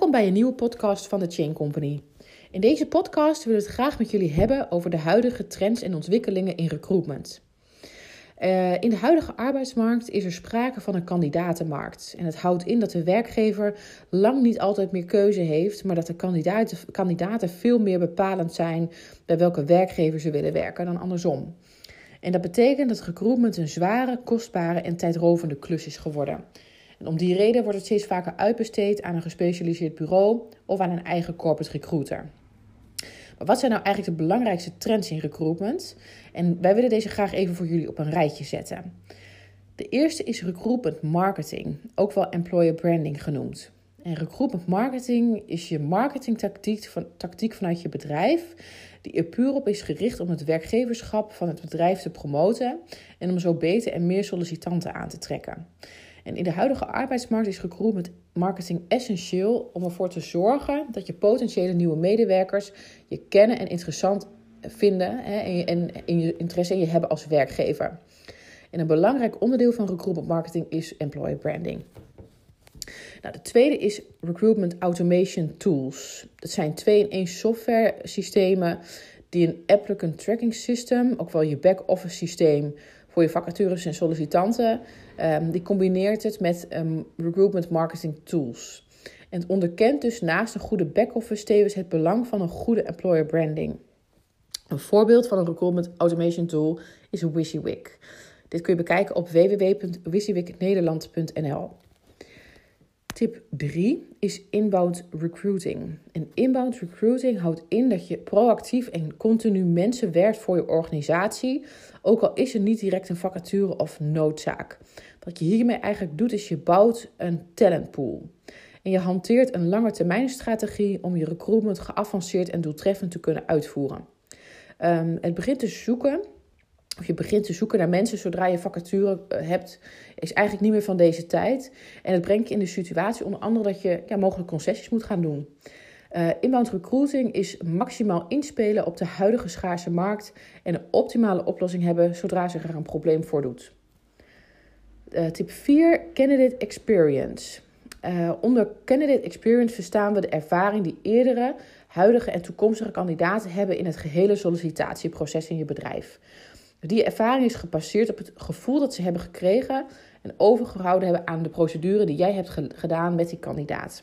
Welkom bij een nieuwe podcast van de Chain Company. In deze podcast willen we het graag met jullie hebben over de huidige trends en ontwikkelingen in recruitment. In de huidige arbeidsmarkt is er sprake van een kandidatenmarkt. En het houdt in dat de werkgever lang niet altijd meer keuze heeft, maar dat de kandidaten veel meer bepalend zijn bij welke werkgever ze willen werken dan andersom. En dat betekent dat recruitment een zware, kostbare en tijdrovende klus is geworden. En om die reden wordt het steeds vaker uitbesteed aan een gespecialiseerd bureau of aan een eigen corporate recruiter. Maar wat zijn nou eigenlijk de belangrijkste trends in recruitment? En wij willen deze graag even voor jullie op een rijtje zetten. De eerste is recruitment marketing, ook wel employer branding genoemd. En recruitment marketing is je marketingtactiek vanuit je bedrijf, die er puur op is gericht om het werkgeverschap van het bedrijf te promoten en om zo beter en meer sollicitanten aan te trekken. En in de huidige arbeidsmarkt is recruitment marketing essentieel om ervoor te zorgen dat je potentiële nieuwe medewerkers je kennen en interessant vinden en in je interesse in je hebben als werkgever. En een belangrijk onderdeel van recruitment marketing is employer branding. Nou, de tweede is recruitment automation tools. Dat zijn 2-in-1 software systemen die een applicant tracking system, ook wel je back-office systeem voor je vacatures en sollicitanten, die combineert het met recruitment marketing tools. En het onderkent dus naast een goede back-office tevens het belang van een goede employer branding. Een voorbeeld van een recruitment automation tool is WYSIWYG. Dit kun je bekijken op www.wysiwygnederland.nl. Tip 3 is inbound recruiting. En inbound recruiting houdt in dat je proactief en continu mensen werft voor je organisatie, ook al is er niet direct een vacature of noodzaak. Wat je hiermee eigenlijk doet is je bouwt een talentpool. En je hanteert een langetermijnstrategie om je recruitment geavanceerd en doeltreffend te kunnen uitvoeren. Je begint te zoeken naar mensen zodra je vacature hebt, is eigenlijk niet meer van deze tijd. En het brengt je in de situatie onder andere dat je mogelijk concessies moet gaan doen. Inbound recruiting is maximaal inspelen op de huidige schaarse markt en een optimale oplossing hebben zodra zich er een probleem voordoet. Tip 4, candidate experience. Onder candidate experience verstaan we de ervaring die eerdere, huidige en toekomstige kandidaten hebben in het gehele sollicitatieproces in je bedrijf. Die ervaring is gebaseerd op het gevoel dat ze hebben gekregen en overgehouden hebben aan de procedure die jij hebt gedaan met die kandidaat.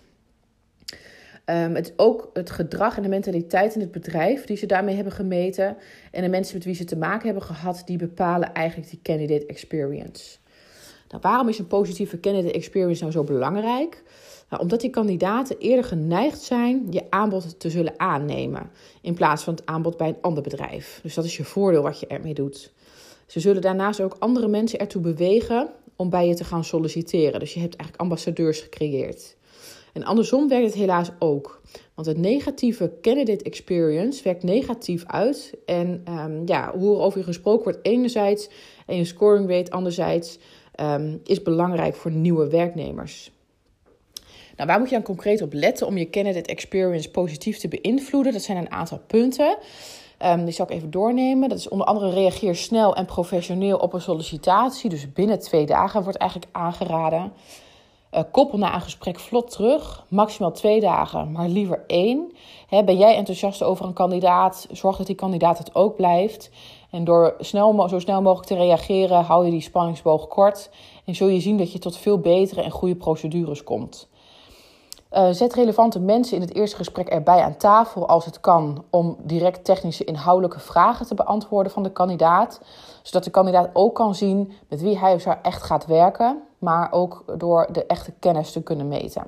Het is ook het gedrag en de mentaliteit in het bedrijf die ze daarmee hebben gemeten en de mensen met wie ze te maken hebben gehad, die bepalen eigenlijk die candidate experience. Nou, waarom is een positieve candidate experience nou zo belangrijk? Nou, omdat die kandidaten eerder geneigd zijn je aanbod te zullen aannemen in plaats van het aanbod bij een ander bedrijf. Dus dat is je voordeel wat je ermee doet. Ze zullen daarnaast ook andere mensen ertoe bewegen om bij je te gaan solliciteren. Dus je hebt eigenlijk ambassadeurs gecreëerd. En andersom werkt het helaas ook. Want het negatieve candidate experience werkt negatief uit. En hoe er over je gesproken wordt enerzijds en je scoring rate anderzijds is belangrijk voor nieuwe werknemers. Nou, waar moet je dan concreet op letten om je candidate experience positief te beïnvloeden? Dat zijn een aantal punten. Die zal ik even doornemen. Dat is onder andere reageer snel en professioneel op een sollicitatie. Dus binnen 2 dagen wordt eigenlijk aangeraden. Koppel na een gesprek vlot terug. Maximaal 2 dagen, maar liever 1. Ben jij enthousiast over een kandidaat? Zorg dat die kandidaat het ook blijft. En door zo snel mogelijk te reageren, hou je die spanningsboog kort. En zul je zien dat je tot veel betere en goede procedures komt. Zet relevante mensen in het eerste gesprek erbij aan tafel als het kan, om direct technische inhoudelijke vragen te beantwoorden van de kandidaat. Zodat de kandidaat ook kan zien met wie hij of zij echt gaat werken, maar ook door de echte kennis te kunnen meten.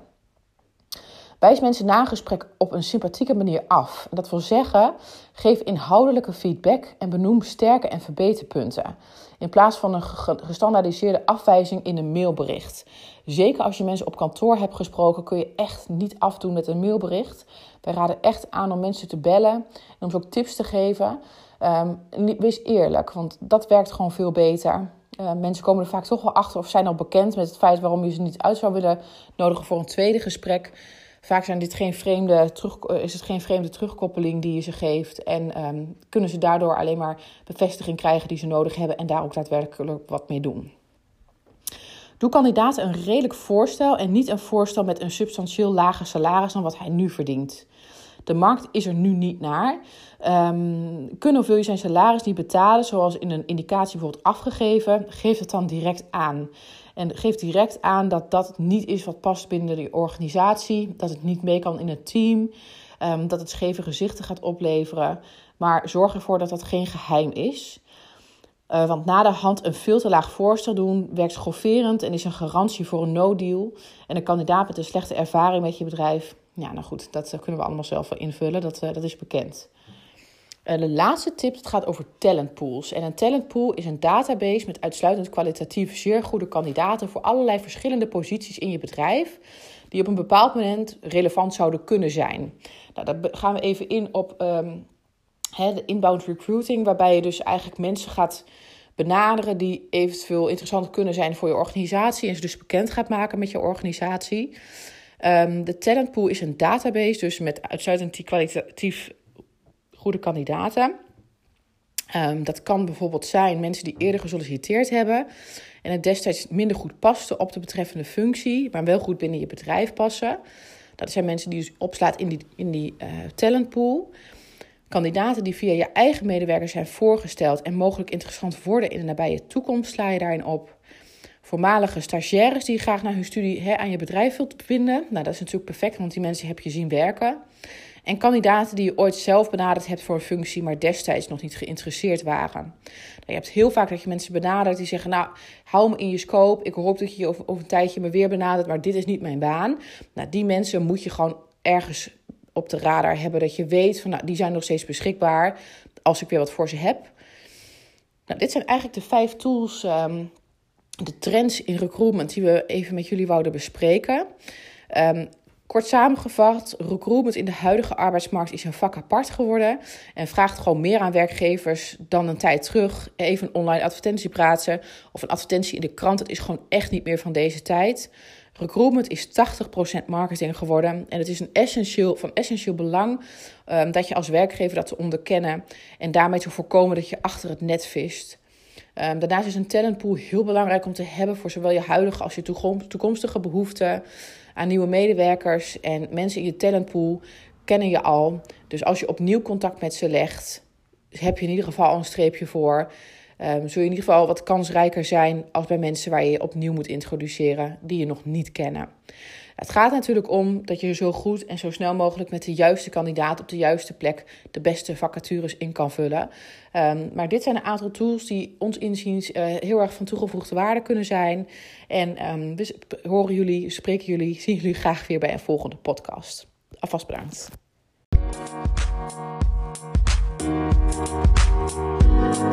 Wijs mensen na een gesprek op een sympathieke manier af. En dat wil zeggen, geef inhoudelijke feedback en benoem sterke en verbeterpunten. In plaats van een gestandaardiseerde afwijzing in een mailbericht. Zeker als je mensen op kantoor hebt gesproken, kun je echt niet afdoen met een mailbericht. Wij raden echt aan om mensen te bellen en om ze ook tips te geven. Wees eerlijk, want dat werkt gewoon veel beter. Mensen komen er vaak toch wel achter of zijn al bekend met het feit waarom je ze niet uit zou willen nodigen voor een tweede gesprek. Vaak is het geen vreemde terugkoppeling die je ze geeft. En kunnen ze daardoor alleen maar bevestiging krijgen die ze nodig hebben en daar ook daadwerkelijk wat mee doen. Doe kandidaten een redelijk voorstel en niet een voorstel met een substantieel lager salaris dan wat hij nu verdient. De markt is er nu niet naar. Kunnen of wil je zijn salaris niet betalen, zoals in een indicatie bijvoorbeeld afgegeven, geef het dan direct aan. En geef direct aan dat dat niet is wat past binnen die organisatie, dat het niet mee kan in het team, dat het scheve gezichten gaat opleveren. Maar zorg ervoor dat dat geen geheim is. Want na de hand een veel te laag voorstel doen werkt schofferend en is een garantie voor een no-deal. En een kandidaat met een slechte ervaring met je bedrijf, ja, nou goed, dat kunnen we allemaal zelf wel invullen, dat is bekend. De laatste tip, het gaat over talentpools. En een talentpool is een database met uitsluitend kwalitatief zeer goede kandidaten voor allerlei verschillende posities in je bedrijf, die op een bepaald moment relevant zouden kunnen zijn. Nou, daar gaan we even in op de inbound recruiting, waarbij je dus eigenlijk mensen gaat benaderen die eventueel interessant kunnen zijn voor je organisatie en ze dus bekend gaat maken met je organisatie. De talentpool is een database, dus met uitsluitend die kwalitatief goede kandidaten. Dat kan bijvoorbeeld zijn mensen die eerder gesolliciteerd hebben en het destijds minder goed pasten op de betreffende functie, maar wel goed binnen je bedrijf passen. Dat zijn mensen die dus opslaat in die talentpool. Kandidaten die via je eigen medewerkers zijn voorgesteld en mogelijk interessant worden in de nabije toekomst, sla je daarin op. Voormalige stagiaires die graag na hun studie aan je bedrijf wilt binden. Nou, dat is natuurlijk perfect, want die mensen heb je zien werken. En kandidaten die je ooit zelf benaderd hebt voor een functie, maar destijds nog niet geïnteresseerd waren. Nou, je hebt heel vaak dat je mensen benadert die zeggen, nou, hou me in je scope. Ik hoop dat je over een tijdje me weer benadert, maar dit is niet mijn baan. Nou, die mensen moet je gewoon ergens op de radar hebben, dat je weet van, nou, die zijn nog steeds beschikbaar als ik weer wat voor ze heb. Nou, dit zijn eigenlijk de 5 tools, de trends in recruitment die we even met jullie wouden bespreken. Kort samengevat, recruitment in de huidige arbeidsmarkt is een vak apart geworden en vraagt gewoon meer aan werkgevers dan een tijd terug. Even een online advertentie plaatsen of een advertentie in de krant, het is gewoon echt niet meer van deze tijd. Recruitment is 80% marketing geworden en het is van essentieel belang dat je als werkgever dat te onderkennen en daarmee te voorkomen dat je achter het net vist. Daarnaast is een talentpool heel belangrijk om te hebben voor zowel je huidige als je toekomstige behoeften aan nieuwe medewerkers. En mensen in je talentpool kennen je al. Dus als je opnieuw contact met ze legt, heb je in ieder geval al een streepje voor. Zul je in ieder geval wat kansrijker zijn als bij mensen waar je je opnieuw moet introduceren, die je nog niet kennen. Het gaat natuurlijk om dat je zo goed en zo snel mogelijk met de juiste kandidaat op de juiste plek de beste vacatures in kan vullen. Maar dit zijn een aantal tools die ons inziens heel erg van toegevoegde waarde kunnen zijn. En we spreken jullie, zien jullie graag weer bij een volgende podcast. Alvast bedankt.